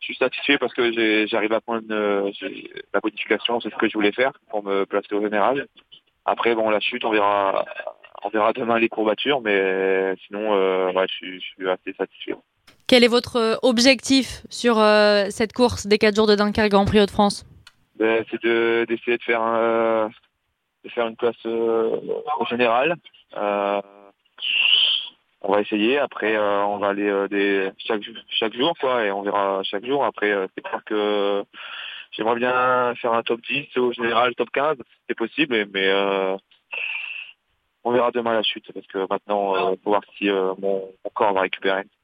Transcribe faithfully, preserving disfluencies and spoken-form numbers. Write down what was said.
suis satisfait parce que j'ai, j'arrive à prendre euh, j'ai- la bonification, c'est ce que je voulais faire pour me placer au général. Après, bon, la chute, on verra, on verra demain les courbatures, mais sinon, euh, ouais, je, suis, je suis assez satisfait. Quel est votre euh, objectif sur euh, cette course des quatre jours de Dunkerque Grand Prix Hauts-de-France? Ben, c'est de, d'essayer de faire, un, de faire une place euh, au général. Euh, on va essayer. Après, euh, on va aller euh, des, chaque, chaque jour, quoi, et on verra chaque jour. Après, euh, c'est clair que j'aimerais bien faire un top dix au général, top quinze, si c'est possible, mais euh, on verra demain la chute, parce que maintenant, il euh, faut voir si euh, mon, mon corps va récupérer.